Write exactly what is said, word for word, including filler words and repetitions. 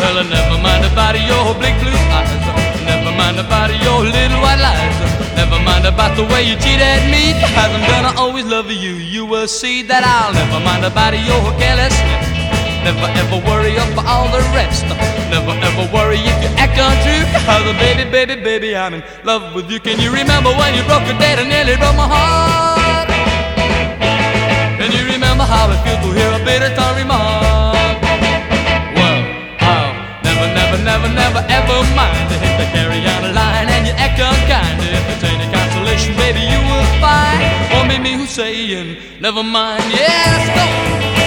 Well, never mind about your big blue eyes. Never mind about your little white lies. Never mind about the way you cheated me. Cause I'm gonna always love you. You will see that I'll never mind about your carelessness. Never ever worry about all the rest. Never ever worry if you act untrue. Cause baby, baby, baby, I'm in love with you. Can you remember when you broke a date and nearly broke my heart? Can you remember how it feels to hear a bitter tongue remark? Well, I'll never, never, never, never ever mind if they carry on a line and you act unkind. If it's any consolation, baby, you will find won't be me who's saying never mind. Yeah, let's go.